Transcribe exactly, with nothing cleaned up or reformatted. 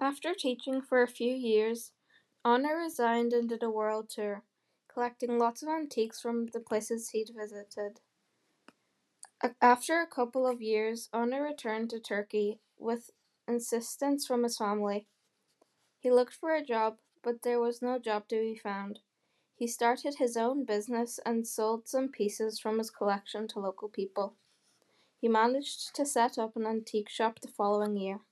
After teaching for a few years, Honor resigned and did a world tour, collecting lots of antiques from the places he'd visited. After a couple of years, Honor returned to Turkey with insistence from his family. He looked for a job, but there was no job to be found. He started his own business and sold some pieces from his collection to local people. He managed to set up an antique shop the following year.